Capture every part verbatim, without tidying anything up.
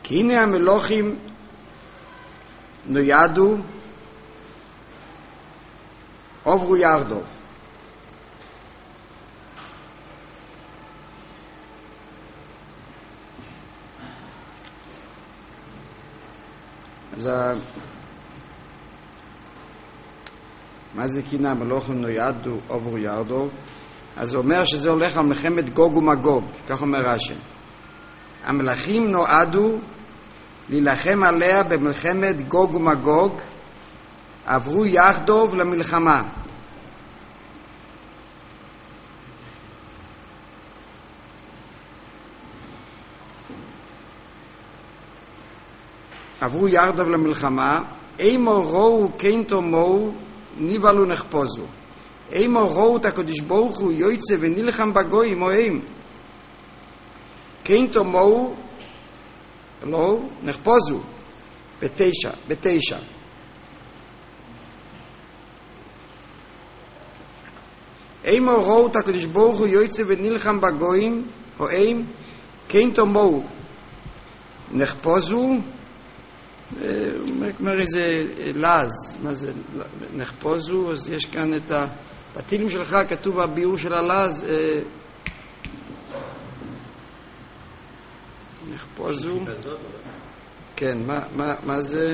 כי הנה המלוכים נוידו עוברו ירדו. אז מה זה קינה המלוכים נוידו עוברו ירדו? אז הוא אומר שזה הולך על מלחמת גוג ומגוג, כך אומר רש"י. המלכים נועדו להילחם עליה במלחמת גוג ומגוג, עברו יחדוב למלחמה. עברו יחדוב למלחמה, אימו ראו כן תומו ניבלו נחפוזו. אימו ראו את הקדוש ברוך הוא יוצא ונלחם בגויים או איים. כן תומו לא נחפוזו בתשע, בתשע. אימו ראו את הקדוש ברוך הוא יוצא ונלחם בגויים או איים. כן תומו נחפוזו, אומר איזה לז, מה זה נחפוזו? אז יש כאן את הפתילים שלך, כתוב הביאור של הלז, נחפוזו, כן, מה, מה, מה זה?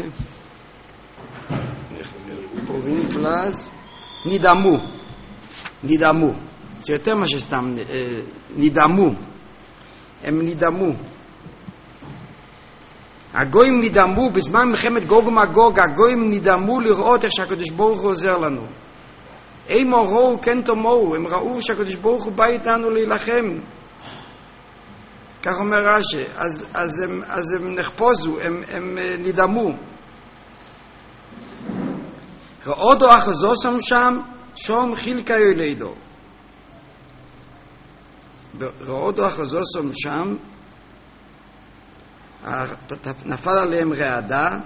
פורים לז, נדמו, נדמו, זה יותר מה שסתם, נדמו, הם נדמו. הגויים נדמו, בזמן מלחמת גוג ומגוג, הגויים נדמו לראות איך שהקדוש ברוך הוא עוזר לנו. אימו ראו כן תומו, הם ראו שהקדוש ברוך הוא בא איתנו להילחם. כך אומר רש"י, אז, אז, הם, אז הם נחפוזו, הם, הם נדמו. ראודו אחזוסם שם, שום חילקה יולידו. ראודו אחזוסם שם, נפל עליהם רעדה,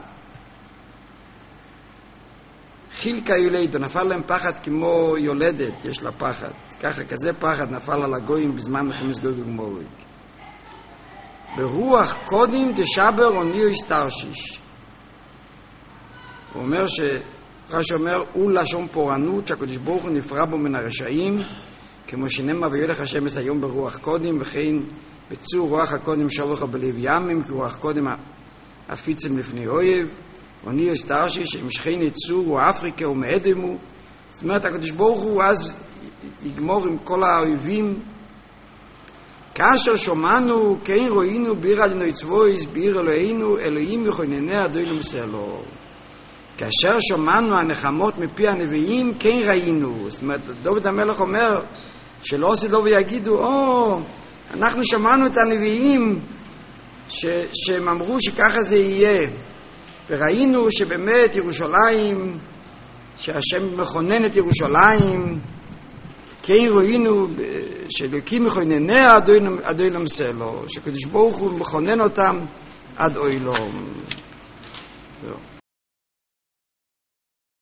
חילקה יולידו, נפל להם פחד כמו יולדת, יש לה פחד. ככה, כזה פחד נפל על הגויים בזמן מלחמת גוג ומגוג. ברוח קודם דשבר אוניו הסתרשיש. הוא אומר ש... רש"י אומר, הוא לשון פורענות שהקדוש ברוך הוא נפרע בו מן הרשעים, כמו שנאמר וילך השם את היום ברוח קודם, וכן בצור רוח הקודם שובך בלב ימים, כי רוח קודם הפיצם לפני אויב, אוניו הסתרשיש, הם שכן יצור, הוא אפריקה ומאדמו. זאת אומרת, הקדוש ברוך הוא אז יגמור עם כל האויבים. כאשר שומענו, כן רוינו, ביר עלינו יצבויס, ביר אלוהינו, אלוהים יכוננה אדוני למסלו. כאשר שומענו הנחמות מפי הנביאים, כן ראינו. זאת אומרת, דוד המלך אומר, שלא עשו ויגידו, או, אנחנו שמענו את הנביאים, ש, שהם אמרו שככה זה יהיה. וראינו שבאמת ירושלים, שהשם מכונן את ירושלים, כן ראינו שאלוקים מכוננה עד אוילום סלו, שקדוש ברוך הוא מכונן אותם עד אוילום. זהו.